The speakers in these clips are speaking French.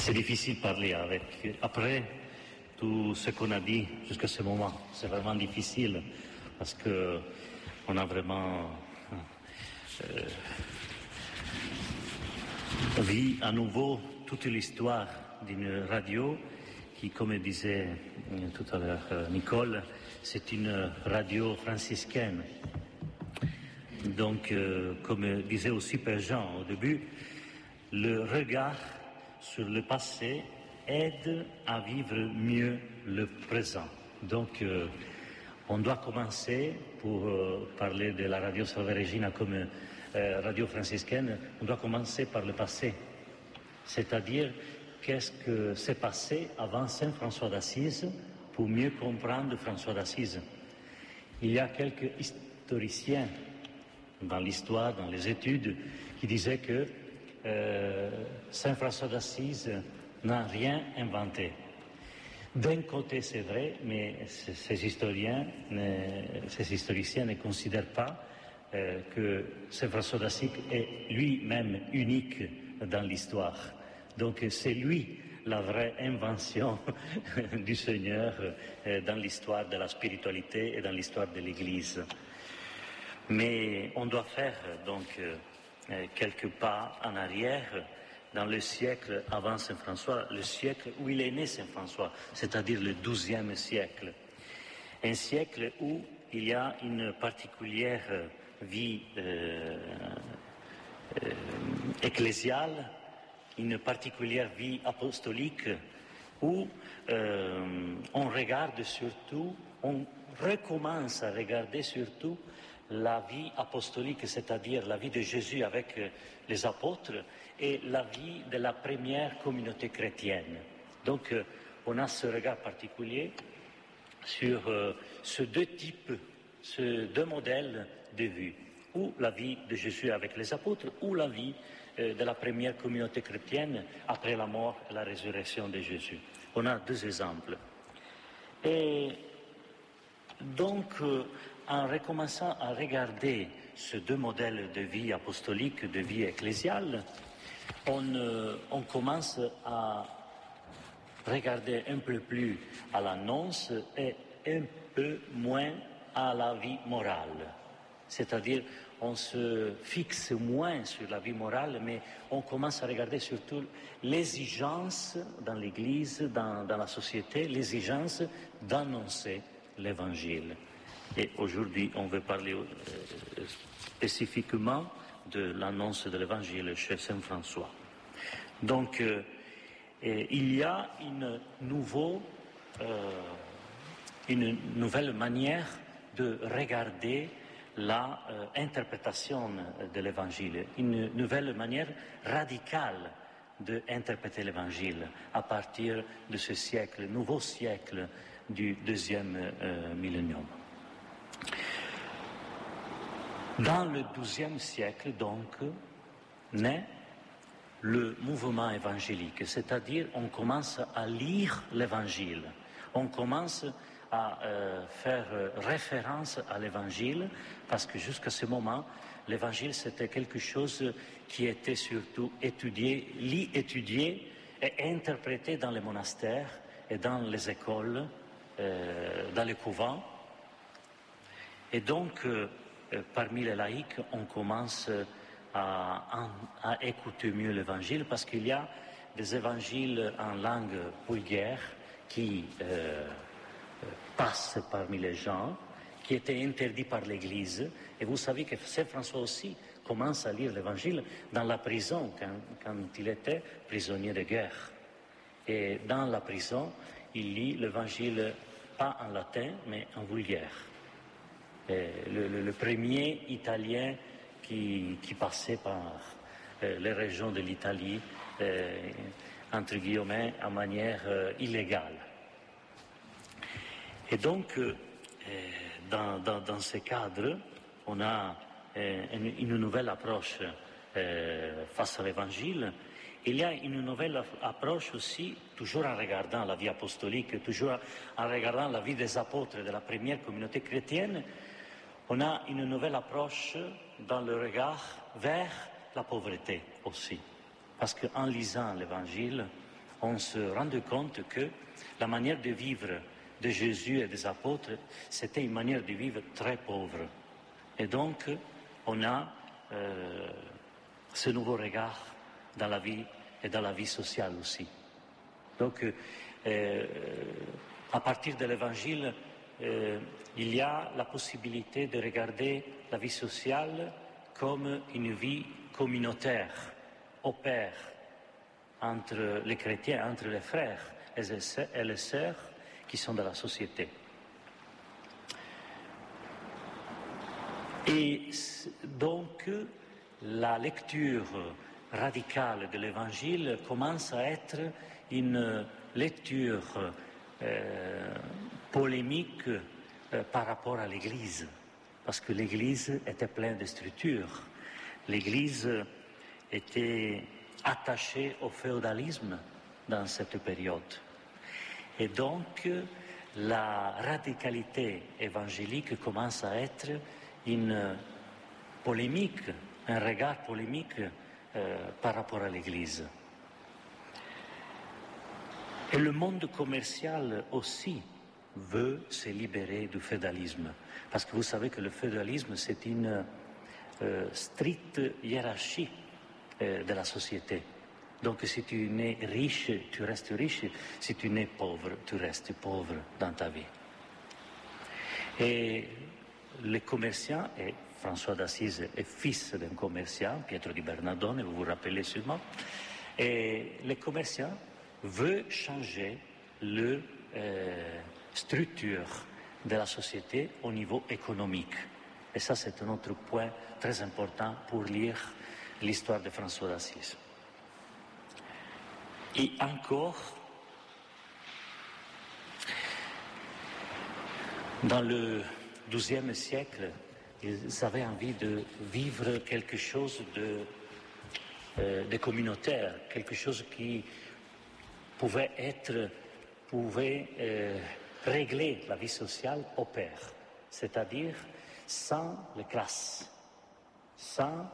C'est difficile de parler après tout ce qu'on a dit jusqu'à ce moment. C'est vraiment difficile parce que on a vraiment vu à nouveau toute l'histoire d'une radio qui, comme disait tout à l'heure Nicole, c'est une radio franciscaine. Donc, comme disait aussi Père Jean au début, le regard sur le passé aide à vivre mieux le présent. Donc, on doit commencer, pour parler de la radio Salve Regina comme radio franciscaine, on doit commencer par le passé. C'est-à-dire, qu'est-ce que s'est passé avant Saint François d'Assise pour mieux comprendre François d'Assise. Il y a quelques historiciens dans l'histoire, dans les études, qui disaient que Saint François d'Assise n'a rien inventé. D'un côté, c'est vrai, mais ces historiciens ne considèrent pas que Saint François d'Assise est lui-même unique dans l'histoire. Donc c'est lui la vraie invention du Seigneur dans l'histoire de la spiritualité et dans l'histoire de l'Église. Mais on doit faire donc quelques pas en arrière dans le siècle avant Saint François, le siècle où il est né Saint François, c'est-à-dire le XIIe siècle. Un siècle où il y a une particulière vie ecclésiale, une particulière vie apostolique, où on regarde surtout, on recommence à regarder surtout la vie apostolique, c'est-à-dire la vie de Jésus avec les apôtres et la vie de la première communauté chrétienne. Donc on a ce regard particulier sur ces deux types, ces deux modèles de vue, ou la vie de Jésus avec les apôtres, ou la vie de la première communauté chrétienne après la mort et la résurrection de Jésus. On a deux exemples. Et donc, en recommençant à regarder ces deux modèles de vie apostolique, de vie ecclésiale, on commence à regarder un peu plus à l'annonce et un peu moins à la vie morale. C'est-à-dire, on se fixe moins sur la vie morale, mais on commence à regarder surtout l'exigence dans l'Église, dans la société, l'exigence d'annoncer l'Évangile. Et aujourd'hui, on veut parler spécifiquement de l'annonce de l'Évangile chez Saint François. Donc, il y a une nouvelle manière de regarder l'interprétation de l'Évangile, une nouvelle manière radicale d'interpréter l'Évangile à partir de ce siècle, nouveau siècle du deuxième millénium. Dans le XIIe siècle, donc, naît le mouvement évangélique, c'est-à-dire on commence à lire l'Évangile, on commence à faire référence à l'Évangile, parce que jusqu'à ce moment, l'Évangile c'était quelque chose qui était surtout étudié et interprété dans les monastères et dans les écoles, dans les couvents. Et donc, parmi les laïcs, on commence à écouter mieux l'Évangile, parce qu'il y a des évangiles en langue vulgaire qui passent parmi les gens, qui étaient interdits par l'Église. Et vous savez que Saint François aussi commence à lire l'Évangile dans la prison, quand il était prisonnier de guerre. Et dans la prison, il lit l'Évangile pas en latin, mais en vulgaire. Le premier Italien qui passait par les régions de l'Italie, entre guillemets, en manière illégale. Et donc, dans ce cadre, on a une nouvelle approche face à l'Évangile. Il y a une nouvelle approche aussi, toujours en regardant la vie apostolique, toujours en regardant la vie des apôtres de la première communauté chrétienne. On a une nouvelle approche dans le regard vers la pauvreté aussi. Parce qu'en lisant l'Évangile, on se rendait compte que la manière de vivre de Jésus et des apôtres, c'était une manière de vivre très pauvre. Et donc, on a ce nouveau regard dans la vie et dans la vie sociale aussi. Donc, à partir de l'Évangile, il y a la possibilité de regarder la vie sociale comme une vie communautaire, au pair, entre les chrétiens, entre les frères et les sœurs qui sont dans la société. Et donc, la lecture radicale de l'Évangile commence à être une lecture polémique par rapport à l'Église, parce que l'Église était pleine de structures. L'Église était attachée au féodalisme dans cette période. Et donc, la radicalité évangélique commence à être une polémique, un regard polémique par rapport à l'Église. Et le monde commercial aussi veut se libérer du féodalisme. Parce que vous savez que le féodalisme, c'est une stricte hiérarchie de la société. Donc si tu nais riche, tu restes riche. Si tu nais pauvre, tu restes pauvre dans ta vie. Et les commerçants, et François d'Assise est fils d'un commerçant, Pietro di Bernardone, vous vous rappelez sûrement, et les commerçants veulent changer la structure de la société au niveau économique. Et ça, c'est un autre point très important pour lire l'histoire de François d'Assise. Et encore, dans le XIIe siècle, ils avaient envie de vivre quelque chose de communautaire, quelque chose qui pouvait régler la vie sociale au pair, c'est-à-dire sans les classes, sans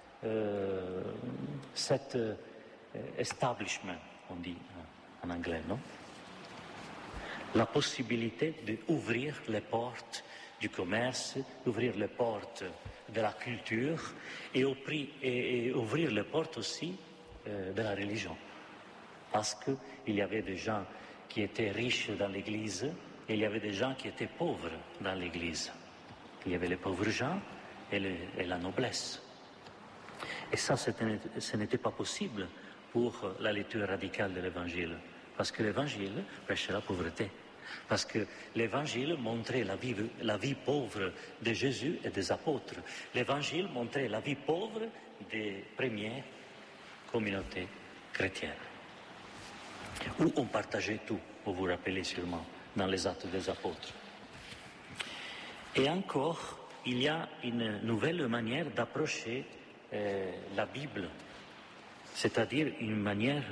cet establishment, on dit en anglais, non? La possibilité d'ouvrir les portes du commerce, d'ouvrir les portes de la culture et ouvrir les portes aussi de la religion. Parce qu'il y avait des gens qui étaient riches dans l'Église et il y avait des gens qui étaient pauvres dans l'Église. Il y avait les pauvres gens et la noblesse. Et ça, ce n'était pas possible pour la lecture radicale de l'Évangile. Parce que l'Évangile prêchait la pauvreté. Parce que l'Évangile montrait la vie pauvre de Jésus et des apôtres. L'Évangile montrait la vie pauvre des premières communautés chrétiennes. Où on partageait tout, vous vous rappelez sûrement, dans les Actes des Apôtres. Et encore, il y a une nouvelle manière d'approcher la Bible, c'est-à-dire une manière,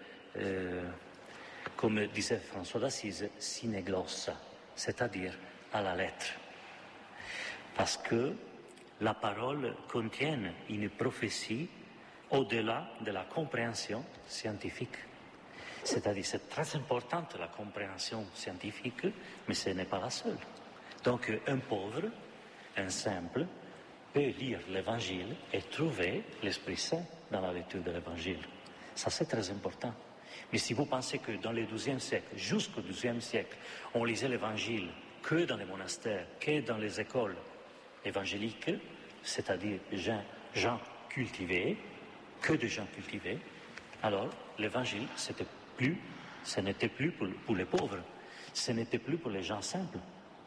comme disait François d'Assise, sine glossa, c'est-à-dire à la lettre. Parce que la parole contient une prophétie au-delà de la compréhension scientifique. C'est-à-dire, c'est très importante la compréhension scientifique, mais ce n'est pas la seule. Donc, un pauvre, un simple, peut lire l'Évangile et trouver l'Esprit Saint dans la lecture de l'Évangile. Ça, c'est très important. Mais si vous pensez que dans le XIIe siècle, jusqu'au XIIe siècle, on lisait l'Évangile que dans les monastères, que dans les écoles évangéliques, c'est-à-dire gens cultivés, que de gens cultivés, alors l'Évangile, ce n'était plus pour les pauvres, ce n'était plus pour les gens simples.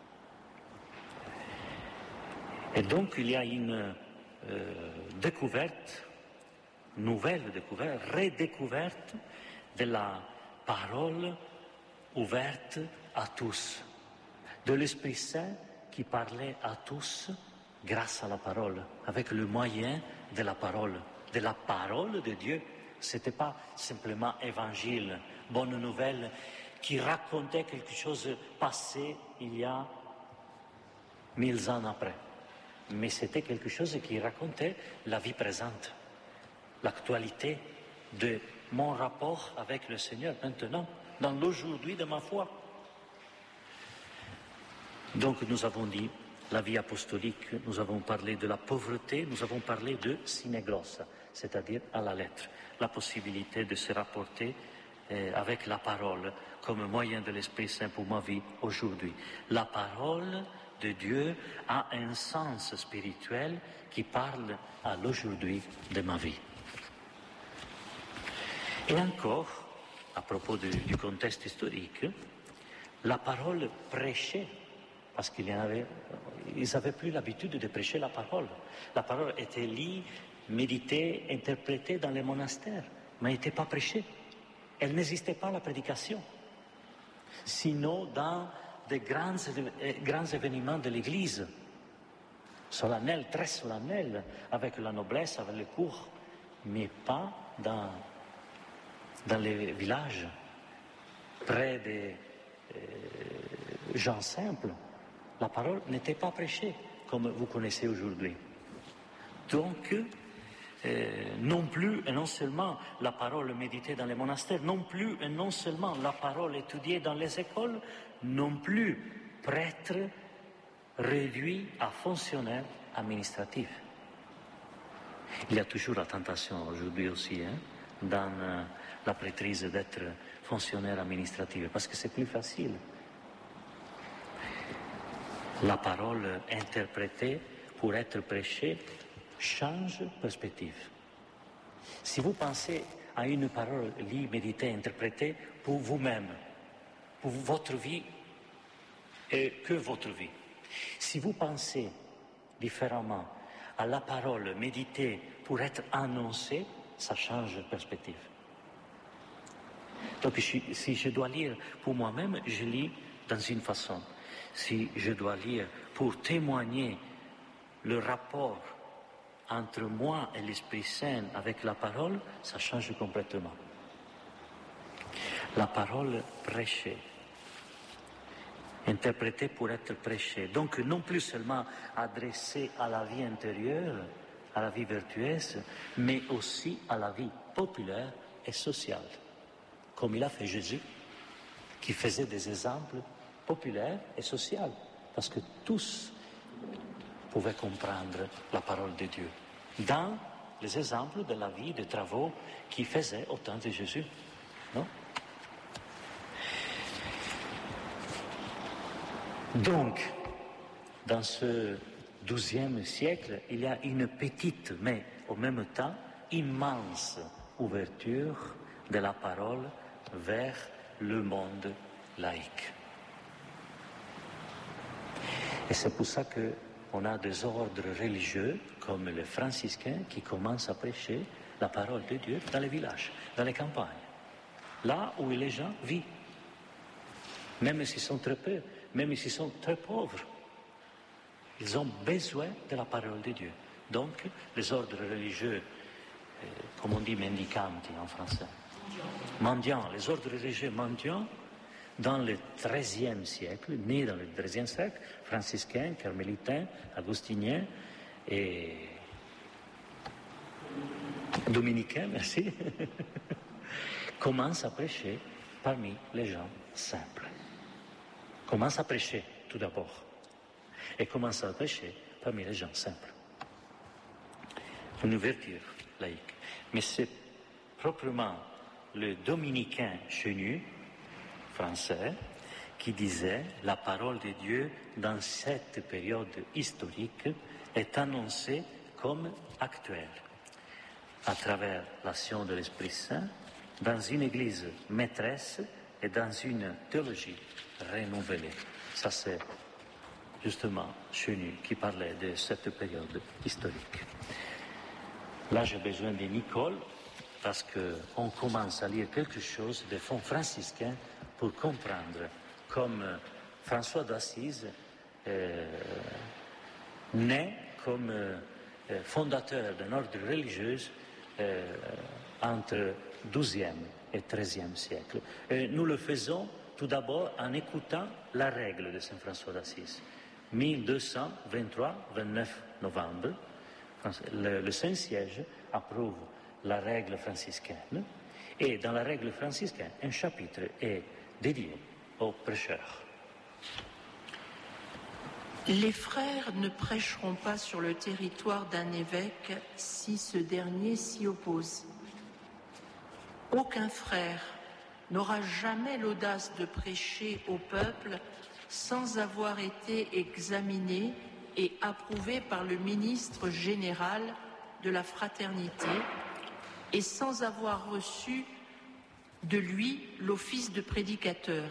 Et donc il y a une nouvelle découverte, redécouverte de la parole ouverte à tous, de l'Esprit Saint qui parlait à tous grâce à la parole, avec le moyen de la parole de Dieu. Ce n'était pas simplement évangile, bonne nouvelle, qui racontait quelque chose passé il y a 1000 ans après. Mais c'était quelque chose qui racontait la vie présente, l'actualité de mon rapport avec le Seigneur maintenant, dans l'aujourd'hui de ma foi. Donc nous avons dit la vie apostolique, nous avons parlé de la pauvreté, nous avons parlé de synéglossa, c'est-à-dire à la lettre, la possibilité de se rapporter avec la parole comme moyen de l'Esprit Saint pour ma vie aujourd'hui. La parole de Dieu a un sens spirituel qui parle à l'aujourd'hui de ma vie. Et encore, à propos du contexte historique, la parole prêchée, parce qu'ils n'avaient plus l'habitude de prêcher la parole. La parole était lue, méditée, interprétée dans les monastères, mais n'était pas prêchée. Elle n'existait pas, la prédication, sinon dans des grands événements de l'Église, solennels, très solennels, avec la noblesse, avec les cours, mais pas dans les villages, près des gens simples. La parole n'était pas prêchée, comme vous connaissez aujourd'hui. Donc, non plus et non seulement la parole méditée dans les monastères, non plus et non seulement la parole étudiée dans les écoles, non plus prêtre réduit à fonctionnaire administratif. Il y a toujours la tentation aujourd'hui aussi, dans la prêtrise d'être fonctionnaire administratif, parce que c'est plus facile. La parole interprétée pour être prêchée change perspective. Si vous pensez à une parole lue, méditée, interprétée pour vous-même, pour votre vie et que votre vie, si vous pensez différemment à la parole méditée pour être annoncée, ça change perspective. Donc si je dois lire pour moi-même, je lis dans une façon. Si je dois lire pour témoigner le rapport entre moi et l'Esprit Saint avec la parole, ça change complètement. La parole prêchée, interprétée pour être prêchée, donc non plus seulement adressée à la vie intérieure, à la vie vertueuse, mais aussi à la vie populaire et sociale, comme il a fait Jésus, qui faisait des exemples populaires et sociaux, parce que tous pouvaient comprendre la parole de Dieu dans les exemples de la vie, des travaux qu'il faisait au temps de Jésus. Non? Donc, dans ce XIIe siècle, il y a une petite, mais en même temps immense ouverture de la parole vers le monde laïque. Et c'est pour ça qu'on a des ordres religieux, comme les franciscains, qui commencent à prêcher la parole de Dieu dans les villages, dans les campagnes, là où les gens vivent, même s'ils sont très peu, même s'ils sont très pauvres. Ils ont besoin de la parole de Dieu. Donc, les ordres religieux, comme on dit mendicanti en français, mendiants, les ordres religieux mendiants, dans le XIIIe siècle, nés dans le XIIIe siècle, franciscains, carmélitains, augustiniens et dominicains, merci, commencent à prêcher parmi les gens simples. Commencent à prêcher tout d'abord. Et commencent à prêcher parmi les gens simples. Une ouverture laïque. Mais c'est proprement le dominicain Chenu, français, qui disait la parole de Dieu dans cette période historique est annoncée comme actuelle à travers l'action de l'Esprit Saint dans une église maîtresse et dans une théologie renouvelée. Ça c'est justement Chenu qui parlait de cette période historique. Là j'ai besoin de Nicole parce qu'on commence à lire quelque chose de fonds franciscains pour comprendre comme François d'Assise, né comme fondateur d'un ordre religieux entre XIIe et XIIIe siècle. Et nous le faisons tout d'abord en écoutant la règle de Saint François d'Assise. 1223-29 novembre, le Saint-Siège approuve la règle franciscaine Et dans la règle franciscaine, un chapitre est dédié aux prêcheurs. Les frères ne prêcheront pas sur le territoire d'un évêque si ce dernier s'y oppose. Aucun frère n'aura jamais l'audace de prêcher au peuple sans avoir été examiné et approuvé par le ministre général de la fraternité et sans avoir reçu de lui l'office de prédicateur.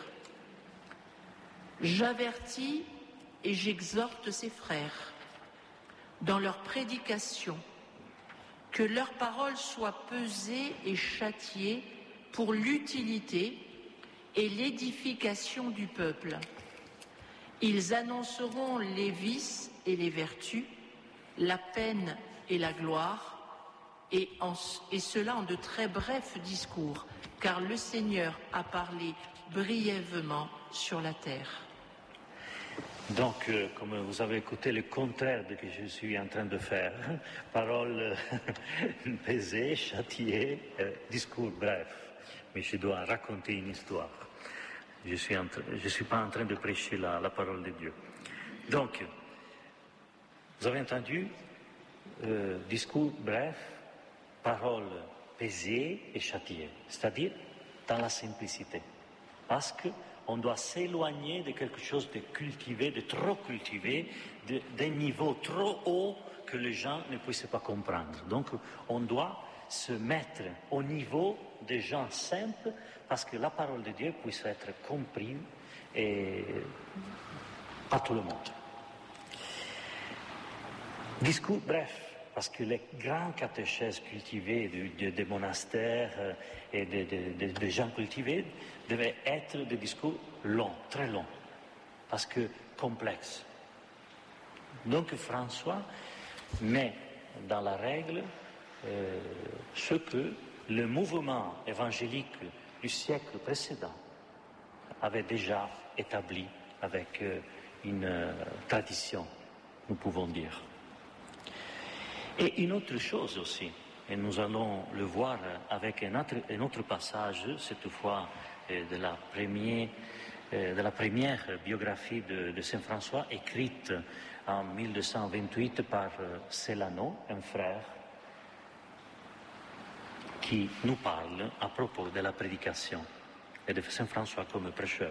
J'avertis et j'exhorte ces frères dans leur prédication que leur parole soit pesée et châtiée pour l'utilité et l'édification du peuple. Ils annonceront les vices et les vertus, la peine et la gloire, et cela en de très brefs discours, car le Seigneur a parlé brièvement sur la terre. Donc, comme vous avez écouté le contraire de ce que je suis en train de faire, parole pesée, châtiée, discours bref, mais je dois raconter une histoire. Je suis pas en train de prêcher la parole de Dieu. Donc, vous avez entendu, discours bref, parole pesée et châtiée, c'est-à-dire dans la simplicité. Parce qu'on doit s'éloigner de quelque chose de cultivé, de trop cultivé, d'un niveau trop haut que les gens ne puissent pas comprendre. Donc, on doit se mettre au niveau des gens simples parce que la parole de Dieu puisse être comprise et par tout le monde. Discours bref, parce que les grands catéchèses cultivés des monastères et des gens cultivés devaient être des discours longs, très longs, parce que complexes. Donc François met dans la règle ce que le mouvement évangélique du siècle précédent avait déjà établi avec une tradition, nous pouvons dire. Et une autre chose aussi, et nous allons le voir avec un autre passage, cette fois de la première biographie de Saint François, écrite en 1228 par Celano, un frère, qui nous parle à propos de la prédication et de Saint François comme prêcheur.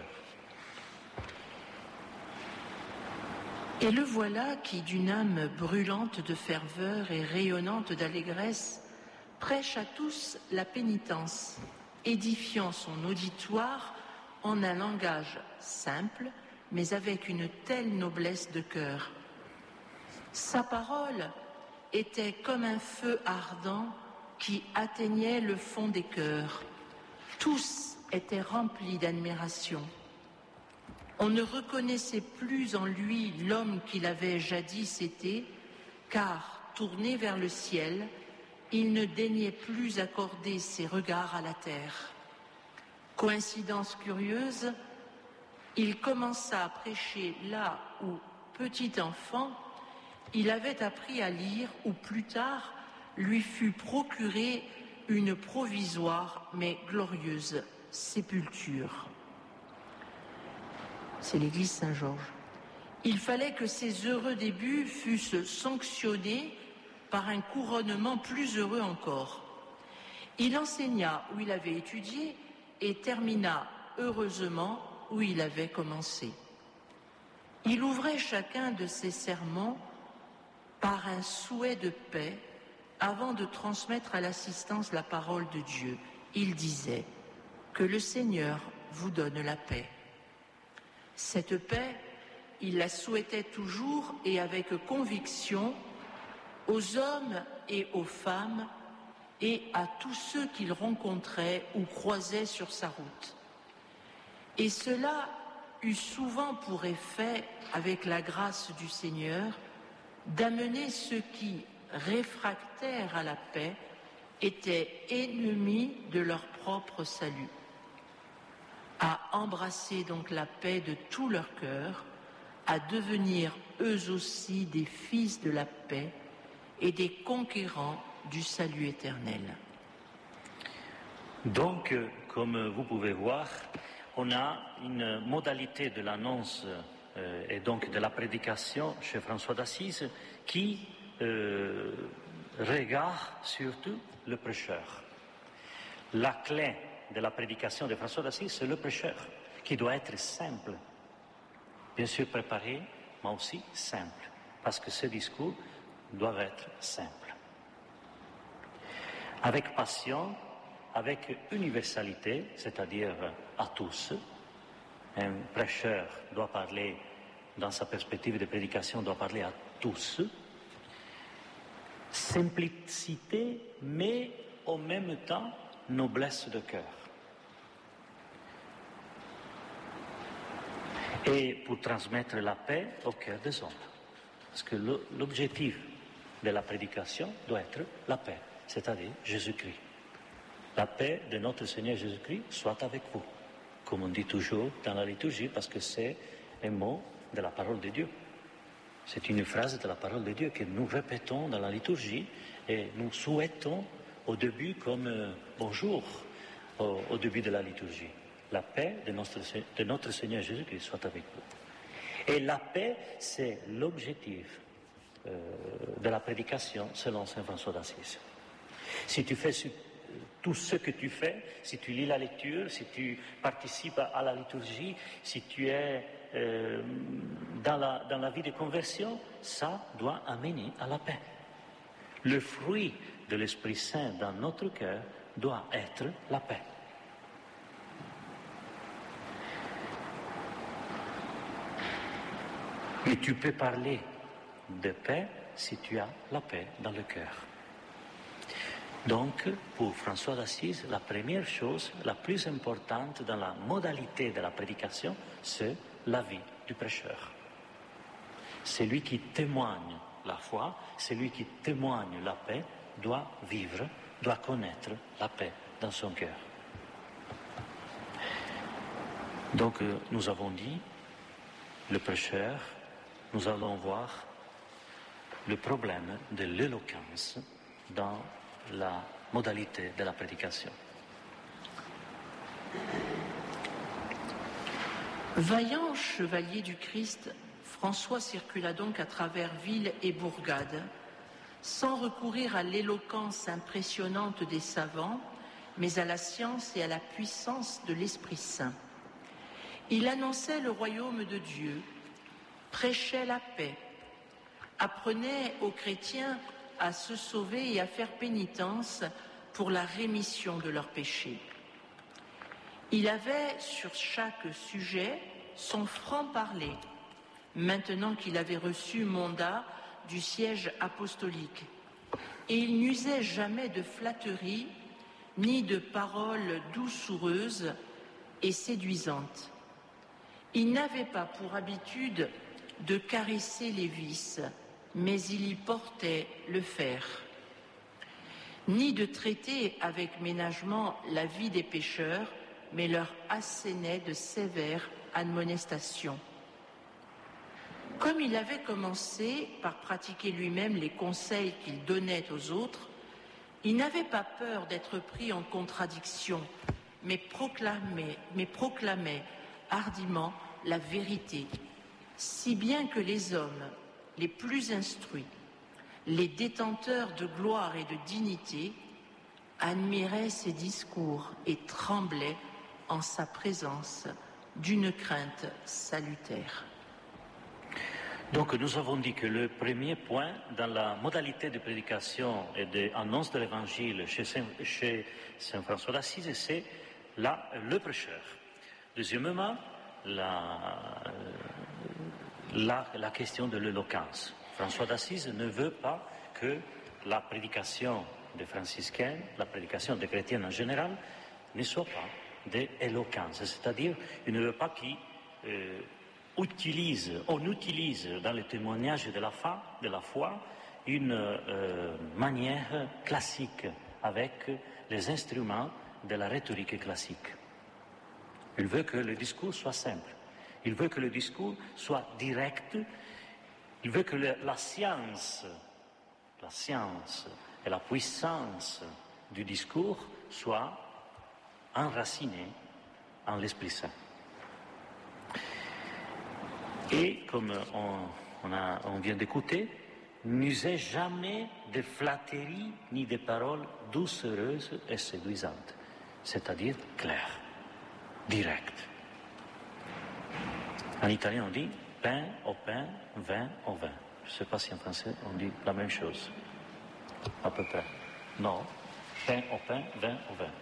Et le voilà qui, d'une âme brûlante de ferveur et rayonnante d'allégresse, prêche à tous la pénitence, édifiant son auditoire en un langage simple, mais avec une telle noblesse de cœur. Sa parole était comme un feu ardent qui atteignait le fond des cœurs. Tous étaient remplis d'admiration. On ne reconnaissait plus en lui l'homme qu'il avait jadis été, car, tourné vers le ciel, il ne daignait plus accorder ses regards à la terre. Coïncidence curieuse, il commença à prêcher là où, petit enfant, il avait appris à lire, ou plus tard, lui fut procurée une provisoire mais glorieuse sépulture. C'est l'église Saint-Georges. Il fallait que ces heureux débuts fussent sanctionnés par un couronnement plus heureux encore. Il enseigna où il avait étudié et termina heureusement où il avait commencé. Il ouvrait chacun de ses sermons par un souhait de paix avant de transmettre à l'assistance la parole de Dieu. Il disait « Que le Seigneur vous donne la paix ». Cette paix, il la souhaitait toujours et avec conviction aux hommes et aux femmes et à tous ceux qu'il rencontrait ou croisait sur sa route. Et cela eut souvent pour effet, avec la grâce du Seigneur, d'amener ceux qui, réfractaires à la paix, étaient ennemis de leur propre salut, à embrasser donc la paix de tout leur cœur, à devenir eux aussi des fils de la paix et des conquérants du salut éternel. Donc, comme vous pouvez voir, on a une modalité de l'annonce et donc de la prédication chez François d'Assise qui regarde surtout le prêcheur. La clé de la prédication de François d'Assise, c'est le prêcheur, qui doit être simple. Bien sûr préparé, mais aussi simple, parce que ce discours doit être simple. Avec passion, avec universalité, c'est-à-dire à tous. Un prêcheur doit parler, dans sa perspective de prédication, doit parler à tous. Simplicité, mais en même temps, noblesse de cœur. Et pour transmettre la paix au cœur des hommes. Parce que l'objectif de la prédication doit être la paix, c'est-à-dire Jésus-Christ. La paix de notre Seigneur Jésus-Christ soit avec vous, comme on dit toujours dans la liturgie, parce que c'est un mot de la parole de Dieu. C'est une phrase de la parole de Dieu que nous répétons dans la liturgie et nous souhaitons au début comme bonjour au début de la liturgie. La paix de notre Seigneur Jésus-Christ soit avec vous. Et la paix, c'est l'objectif de la prédication selon Saint François d'Assise. Si tu fais tout ce que tu fais, si tu lis la lecture, si tu participes à la liturgie, si tu es dans la vie de conversion, ça doit amener à la paix. Le fruit de l'Esprit Saint dans notre cœur doit être la paix. Et tu peux parler de paix si tu as la paix dans le cœur. Donc, pour François d'Assise, la première chose, la plus importante dans la modalité de la prédication, c'est la vie du prêcheur. Celui qui témoigne la foi, celui qui témoigne la paix, doit vivre, doit connaître la paix dans son cœur. Donc, nous avons dit, le prêcheur, nous allons voir le problème de l'éloquence dans la modalité de la prédication. Vaillant chevalier du Christ, François circula donc à travers villes et bourgades, sans recourir à l'éloquence impressionnante des savants, mais à la science et à la puissance de l'Esprit Saint. Il annonçait le royaume de Dieu, prêchait la paix, apprenait aux chrétiens à se sauver et à faire pénitence pour la rémission de leurs péchés. Il avait sur chaque sujet son franc-parler, maintenant qu'il avait reçu mandat du siège apostolique, et il n'usait jamais de flatterie ni de paroles doucereuses et séduisantes. Il n'avait pas pour habitude de caresser les vices, mais il y portait le fer, ni de traiter avec ménagement la vie des pécheurs, mais leur assénait de sévères admonestations. Comme il avait commencé par pratiquer lui-même les conseils qu'il donnait aux autres, il n'avait pas peur d'être pris en contradiction, mais proclamait hardiment la vérité, si bien que les hommes les plus instruits, les détenteurs de gloire et de dignité, admiraient ses discours et tremblaient en sa présence d'une crainte salutaire. Donc nous avons dit que le premier point dans la modalité de prédication et d'annonce de l'Évangile chez Saint François d'Assise, c'est le prêcheur. Deuxièmement, la question de l'éloquence. François d'Assise ne veut pas que la prédication des franciscains, la prédication des chrétiens en général, ne soit pas d'éloquence. C'est-à-dire, il ne veut pas on utilise dans le témoignage de la foi une manière classique avec les instruments de la rhétorique classique. Il veut que le discours soit simple. Il veut que le discours soit direct. Il veut que la science et la puissance du discours soient enracinés en l'Esprit Saint. Et comme on vient d'écouter, n'usez jamais de flatteries ni de paroles doucereuses et séduisantes, c'est-à-dire claires, directes. En italien, on dit pain au pain, vin au vin. Je ne sais pas si en français on dit la même chose, à peu près. Non, pain au pain, vin au vin.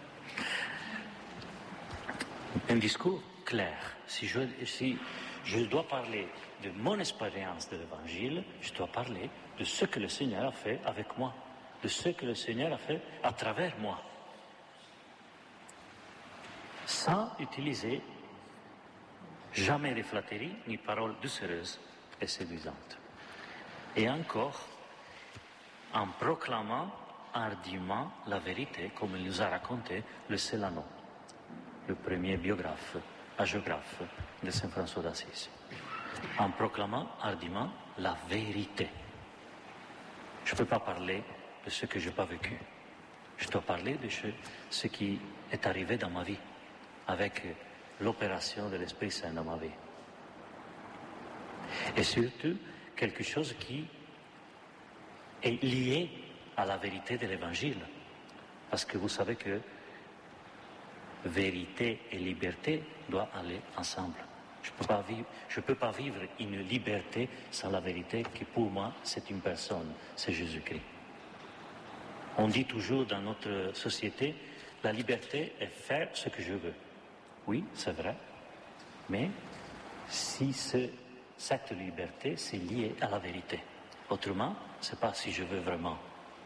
Un discours clair. Si je dois parler de mon expérience de l'Évangile, je dois parler de ce que le Seigneur a fait avec moi, de ce que le Seigneur a fait à travers moi, sans utiliser jamais de flatteries ni paroles doucereuses et séduisantes. Et encore, en proclamant hardiment la vérité, comme il nous a raconté le Célano, le premier hagiographe de Saint François d'Assise. En proclamant hardiment la vérité. Je ne peux pas parler de ce que je n'ai pas vécu. Je dois parler de ce qui est arrivé dans ma vie, avec l'opération de l'Esprit Saint dans ma vie. Et surtout, quelque chose qui est lié à la vérité de l'Évangile. Parce que vous savez que vérité et liberté doivent aller ensemble. Je ne peux pas vivre une liberté sans la vérité qui pour moi c'est une personne, c'est Jésus-Christ. On dit toujours dans notre société, la liberté est faire ce que je veux. Oui, c'est vrai, mais si cette liberté c'est lié à la vérité. Autrement, ce n'est pas si je veux vraiment.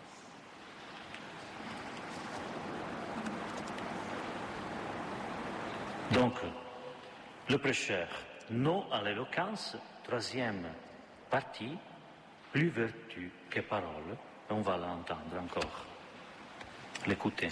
Donc, le prêcheur, non à l'éloquence, troisième partie, plus vertu que parole. On va l'entendre encore, l'écouter.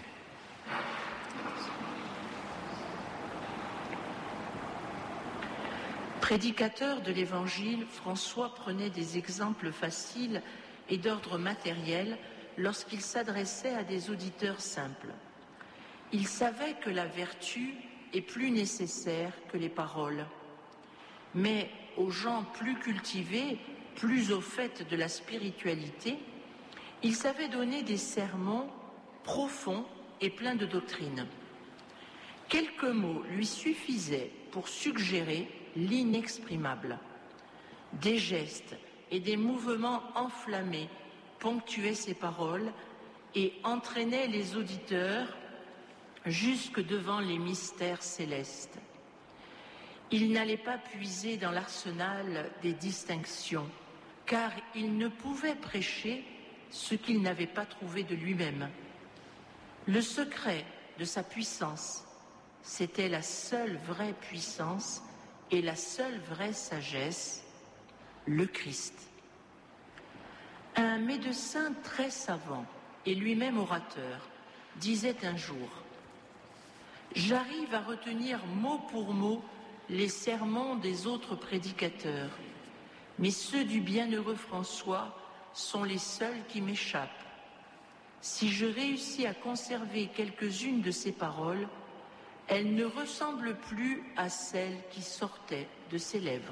Prédicateur de l'Évangile, François prenait des exemples faciles et d'ordre matériel lorsqu'il s'adressait à des auditeurs simples. Il savait que la vertu est plus nécessaire que les paroles. Mais aux gens plus cultivés, plus au fait de la spiritualité, il savait donner des sermons profonds et pleins de doctrine. Quelques mots lui suffisaient pour suggérer l'inexprimable. Des gestes et des mouvements enflammés ponctuaient ses paroles et entraînaient les auditeurs jusque devant les mystères célestes. Il n'allait pas puiser dans l'arsenal des distinctions, car il ne pouvait prêcher ce qu'il n'avait pas trouvé de lui-même. Le secret de sa puissance, c'était la seule vraie puissance et la seule vraie sagesse, le Christ. Un médecin très savant et lui-même orateur disait un jour: « J'arrive à retenir mot pour mot les sermons des autres prédicateurs, mais ceux du bienheureux François sont les seuls qui m'échappent. Si je réussis à conserver quelques-unes de ses paroles, elles ne ressemblent plus à celles qui sortaient de ses lèvres. »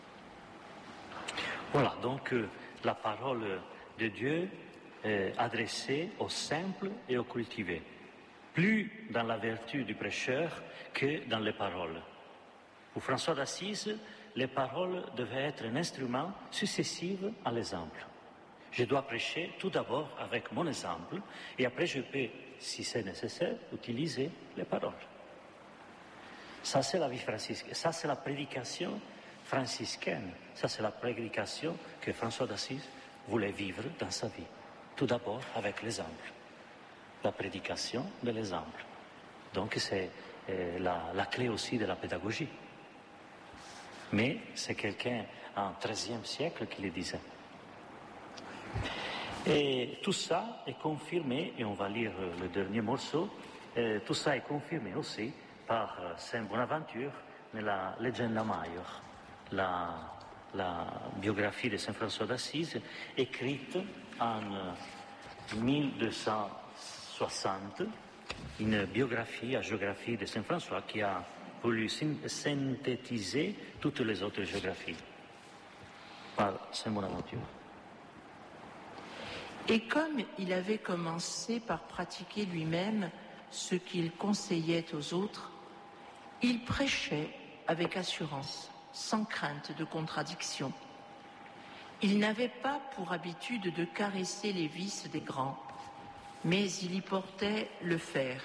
Voilà, donc la parole de Dieu est adressée aux simples et aux cultivés, plus dans la vertu du prêcheur que dans les paroles. Pour François d'Assise, les paroles devaient être un instrument successif à l'exemple. Je dois prêcher tout d'abord avec mon exemple et après je peux, si c'est nécessaire, utiliser les paroles. Ça c'est la vie franciscaine, ça c'est la prédication franciscaine, ça c'est la prédication que François d'Assise voulait vivre dans sa vie. Tout d'abord avec l'exemple, la prédication de l'exemple. Donc c'est la clé aussi de la pédagogie. Mais c'est quelqu'un en XIIIe siècle qui le disait. Et tout ça est confirmé, et on va lire le dernier morceau, tout ça est confirmé aussi par Saint Bonaventure dans la Legenda Maior, la biographie de Saint François d'Assise, écrite en 1260 une biographie, hagiographie de Saint François qui a voulu synthétiser toutes les autres géographies par Saint Bonaventure. Et comme il avait commencé par pratiquer lui-même ce qu'il conseillait aux autres, il prêchait avec assurance, sans crainte de contradiction. Il n'avait pas pour habitude de caresser les vices des grands, mais il y portait le fer,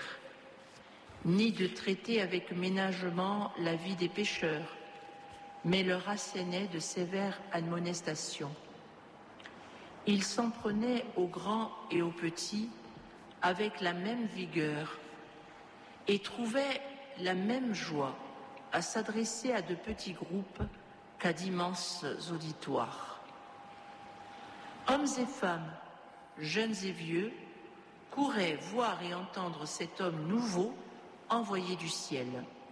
ni de traiter avec ménagement la vie des pécheurs, mais leur assénait de sévères admonestations. Il s'en prenait aux grands et aux petits avec la même vigueur et trouvait la même joie à s'adresser à de petits groupes qu'à d'immenses auditoires. Hommes et femmes, jeunes et vieux, couraient voir et entendre cet homme nouveau envoyé du ciel.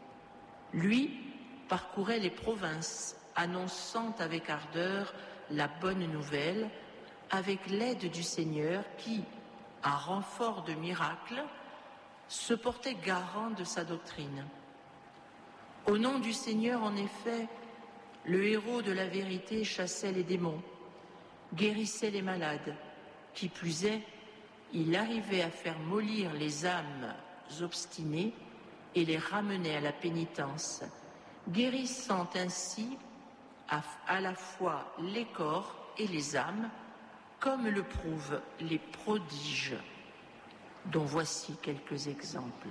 Lui parcourait les provinces, annonçant avec ardeur la bonne nouvelle, avec l'aide du Seigneur qui, à renfort de miracles, se portait garant de sa doctrine. Au nom du Seigneur, en effet, le héros de la vérité chassait les démons, guérissait les malades. Qui plus est, il arrivait à faire mollir les âmes obstinées et les ramenait à la pénitence, guérissant ainsi à la fois les corps et les âmes, comme le prouvent les prodiges, dont voici quelques exemples.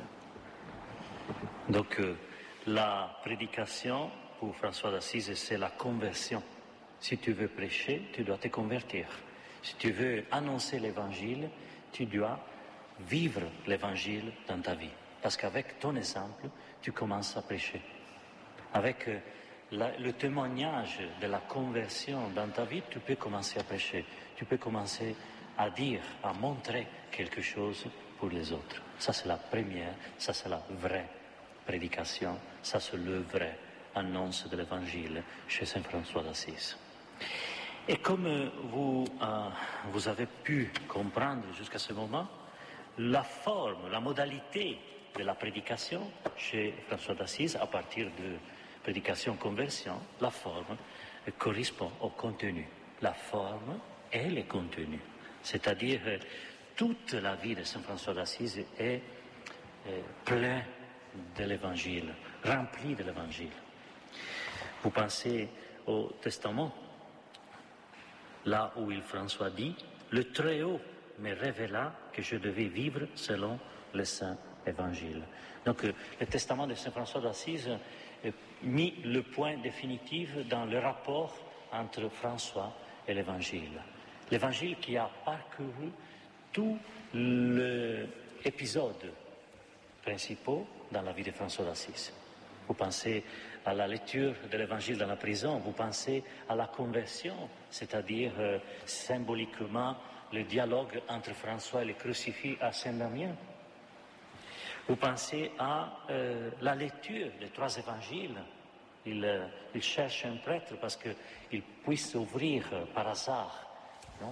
Donc, la prédication pour François d'Assise, c'est la conversion. Si tu veux prêcher, tu dois te convertir. Si tu veux annoncer l'évangile, tu dois vivre l'évangile dans ta vie. Parce qu'avec ton exemple, tu commences à prêcher. Avec le témoignage de la conversion dans ta vie, tu peux commencer à prêcher. Tu peux commencer à dire, à montrer quelque chose pour les autres. Ça, c'est la première, ça, c'est la vraie prédication. Ça, c'est le vrai annonce de l'évangile chez Saint François d'Assise. Et comme vous avez pu comprendre jusqu'à ce moment, la forme, la modalité de la prédication chez François d'Assise, à partir de prédication-conversion, la forme correspond au contenu. La forme et le contenu. C'est-à-dire, toute la vie de Saint François d'Assise est pleine de l'Évangile, remplie de l'Évangile. Vous pensez au Testament, là où François dit « Le Très-Haut me révéla que je devais vivre selon le Saint Évangile ». Donc le Testament de Saint François d'Assise mis le point définitif dans le rapport entre François et l'Évangile. L'Évangile qui a parcouru tout l'épisode principal dans la vie de François d'Assise. Vous pensez à la lecture de l'Évangile dans la prison, vous pensez à la conversion, c'est-à-dire symboliquement le dialogue entre François et le crucifix à Saint-Damien. Vous pensez à la lecture des 3 évangiles. Il cherche un prêtre parce qu'il puisse ouvrir par hasard, non,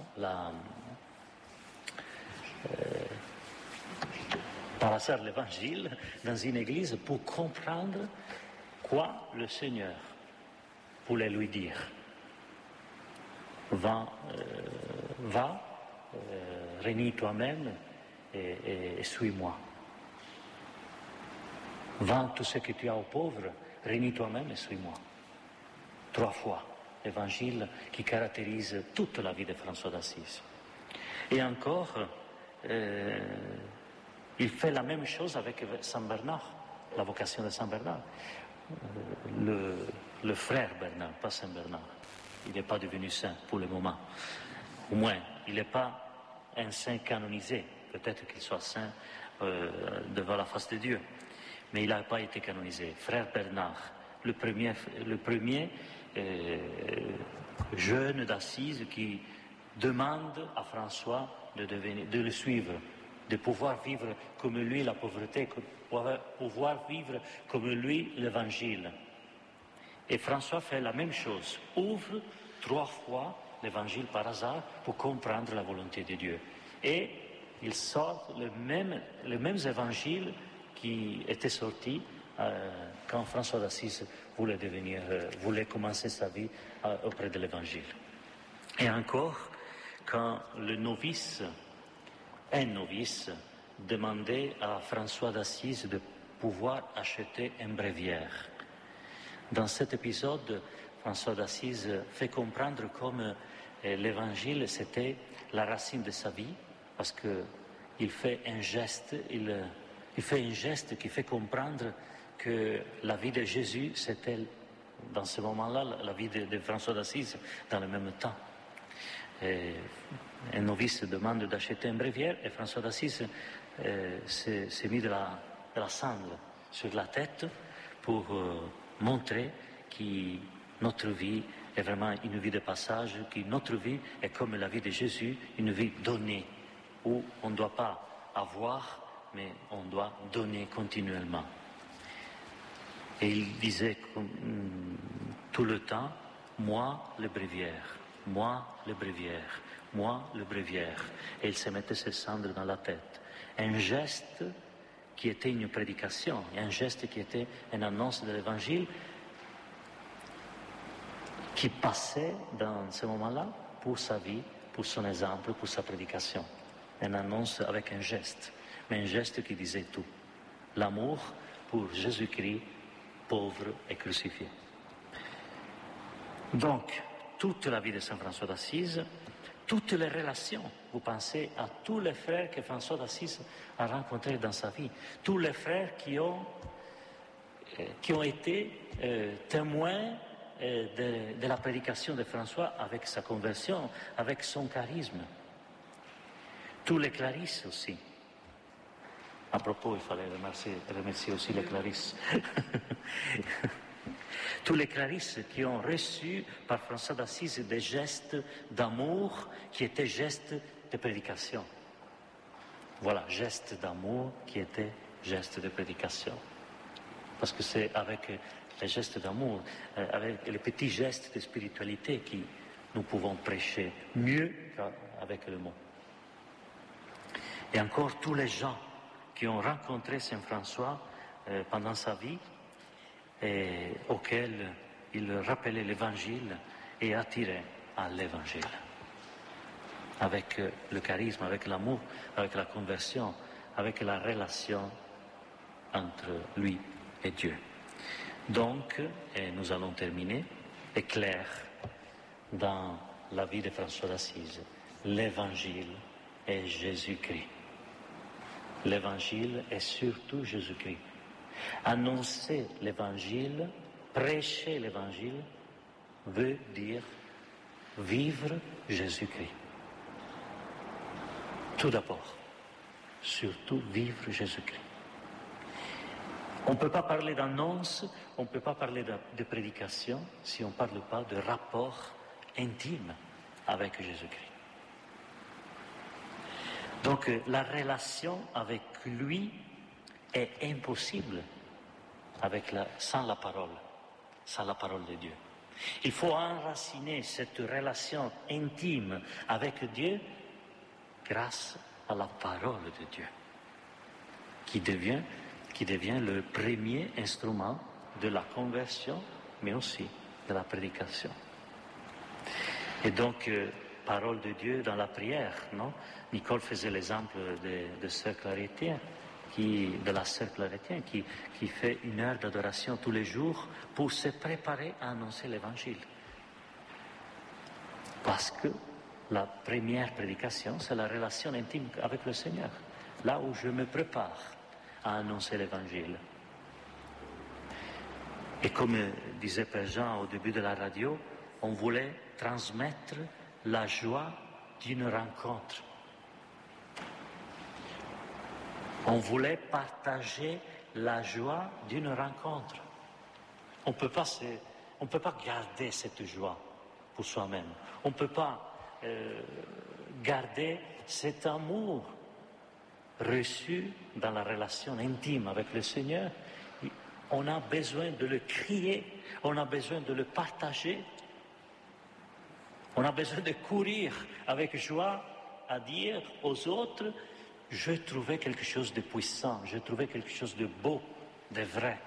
par hasard l'évangile dans une église pour comprendre quoi le Seigneur voulait lui dire. Va, réunis toi-même et suis-moi. Vends tout ce que tu as aux pauvres, réunis toi-même et suis-moi. 3 fois, l'évangile qui caractérise toute la vie de François d'Assise. Et encore, il fait la même chose avec Saint Bernard, la vocation de Saint Bernard. Le frère Bernard, pas Saint Bernard. Il n'est pas devenu saint pour le moment. Au moins, il n'est pas un saint canonisé. Peut-être qu'il soit saint devant la face de Dieu. Mais il n'a pas été canonisé. Frère Bernard, le premier jeune d'Assise qui demande à François de le suivre, de pouvoir vivre comme lui la pauvreté, pouvoir vivre comme lui l'évangile. Et François fait la même chose, ouvre 3 fois l'évangile par hasard pour comprendre la volonté de Dieu. Et il sort les mêmes évangiles qui étaient sortis quand François d'Assise voulait commencer sa vie auprès de l'Évangile. Et encore, quand un novice, demandait à François d'Assise de pouvoir acheter un bréviaire. Dans cet épisode, François d'Assise fait comprendre comme l'Évangile, c'était la racine de sa vie, parce qu'il fait un geste, il fait un geste qui fait comprendre que la vie de Jésus, c'était, dans ce moment-là, la vie de François d'Assise, dans le même temps. Et un novice demande d'acheter un bréviaire et François d'Assise s'est mis de la cendre sur la tête pour montrer que notre vie est vraiment une vie de passage, que notre vie est comme la vie de Jésus, une vie donnée, où on ne doit pas avoir, mais on doit donner continuellement. Et il disait tout le temps, moi le bréviaire, moi le bréviaire, moi le bréviaire. Et il se mettait ses cendres dans la tête. Un geste qui était une prédication, un geste qui était une annonce de l'Évangile, qui passait dans ce moment-là pour sa vie, pour son exemple, pour sa prédication. Une annonce avec un geste, mais un geste qui disait tout. L'amour pour Jésus-Christ, pauvre et crucifié. Donc, toute la vie de Saint François d'Assise, toutes les relations, vous pensez à tous les frères que François d'Assise a rencontrés dans sa vie, tous les frères qui ont été témoins de la prédication de François avec sa conversion, avec son charisme. Tous les Clarisses aussi. À propos, il fallait remercier aussi les Clarisses. Tous les Clarisses qui ont reçu par François d'Assise des gestes d'amour qui étaient gestes de prédication. Voilà, gestes d'amour qui étaient gestes de prédication. Parce que c'est avec les gestes d'amour, avec les petits gestes de spiritualité que nous pouvons prêcher mieux qu'avec le mot. Et encore tous les gens qui ont rencontré Saint François pendant sa vie, et auxquels il rappelait l'Évangile et attirait à l'Évangile. Avec le charisme, avec l'amour, avec la conversion, avec la relation entre lui et Dieu. Donc, et nous allons terminer, est clair dans la vie de François d'Assise, l'Évangile est Jésus-Christ. L'Évangile est surtout Jésus-Christ. Annoncer l'Évangile, prêcher l'Évangile, veut dire vivre Jésus-Christ. Tout d'abord, surtout vivre Jésus-Christ. On ne peut pas parler d'annonce, on ne peut pas parler de prédication si on ne parle pas de rapport intime avec Jésus-Christ. Donc la relation avec lui est impossible sans la parole de Dieu. Il faut enraciner cette relation intime avec Dieu grâce à la parole de Dieu, qui devient le premier instrument de la conversion, mais aussi de la prédication. Et donc, parole de Dieu dans la prière, non? Nicole faisait l'exemple de Sœur Claretien, de la Sœur Claretien, qui fait 1 heure d'adoration tous les jours pour se préparer à annoncer l'Évangile. Parce que la première prédication, c'est la relation intime avec le Seigneur, là où je me prépare à annoncer l'Évangile. Et comme disait Père Jean au début de la radio, on voulait transmettre la joie d'une rencontre. On voulait partager la joie d'une rencontre. On ne peut pas garder cette joie pour soi-même. On ne peut pas garder cet amour reçu dans la relation intime avec le Seigneur. On a besoin de le crier, on a besoin de le partager. On a besoin de courir avec joie à dire aux autres je trouvais quelque chose de puissant, je trouvais quelque chose de beau, de vrai.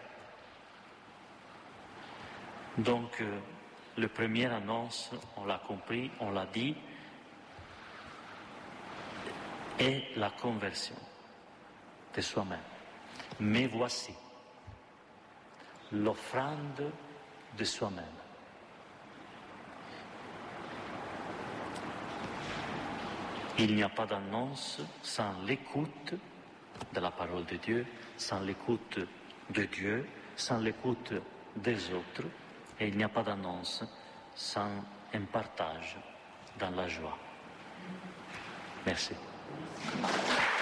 Donc, la première annonce, on l'a compris, on l'a dit, est la conversion de soi-même. Mais voici l'offrande de soi-même. Il n'y a pas d'annonce sans l'écoute de la parole de Dieu, sans l'écoute de Dieu, sans l'écoute des autres, et il n'y a pas d'annonce sans un partage dans la joie. Merci.